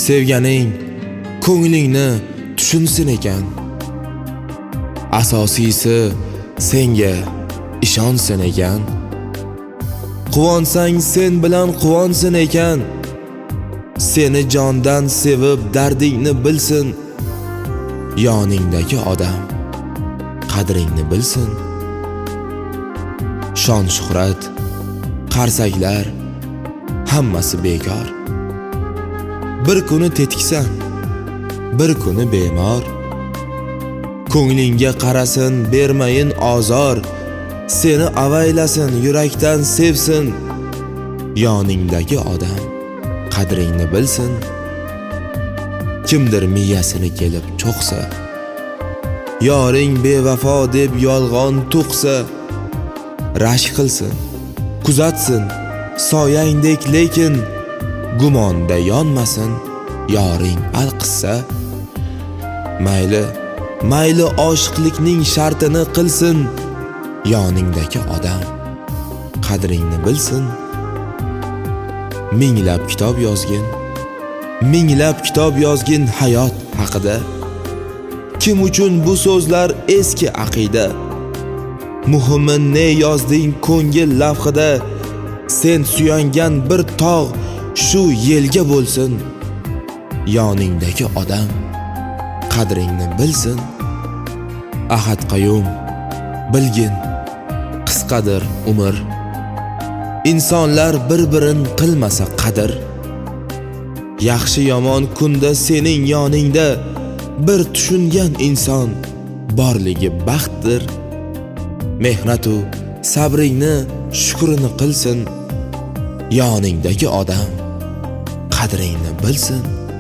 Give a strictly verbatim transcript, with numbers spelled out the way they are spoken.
sevganing ko'nglingni tushunsin ekan. Asosiysi senga ishonsin ekan. Quvansang sen bilan quvonsin ekan. Seni jondan sevib dardingni bilsin. Yoningdagi odam qadringni bilsin. Shon shuhrat, qarsaklar hammasi bekor. Bir kuni tetiksan, bir kuni bemor. Ko'nglingga qarasin, bermayin ozor. Seni avaylasin, yurakdan sevsin. Yoningdagi odam qadringni bilsin. Kimdir miyasini kelib cho'qsa, yoring bevafo deb yolg'on to'qsa, rashk qilsin, kuzatsin soyangdek, lekin gumonda yonmasin. Yoring alqissa, mayli mayli oshiqlikning shartini qilsin. Yoningdagi odam qadringni bilsin. Minglab kitob yozgin, minglab kitob yozgin hayot haqida. Kim uchun bu so'zlar eski aqida? Muhimi ne yozding ko'ngil lavhida? Sen suyangan bir tog' shu yelga bo'lsin. Yoningdagi odam qadringni bilsin. Ahad Qayum, bilgin qisqadir umr. Insonlar bir-birin qilmasa qadr. Yaxshi yomon kunda sening yoningda bir tushungan inson borligi baxtdir. Mehnatu sabringni shukrini qilsin. Yoningdagi odam qadringni bilsin.